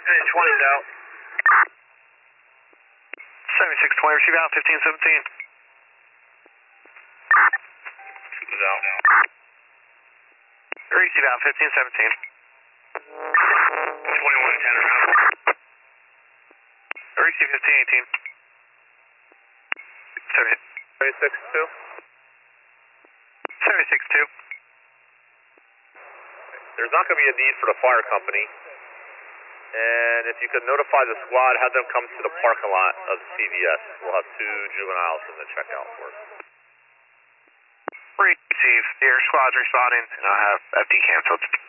20's out. 7620, receive out 1517. Is out. Receive out 1517. 2110 around. Receive 1518. 762. 762. There's not going to be a need for the fire company. And if you could notify the squad, have them come to the parking lot of CVS. We'll have 2 juveniles in the checkout for us. Receive. Your squad's responding, and I'll have FD canceled.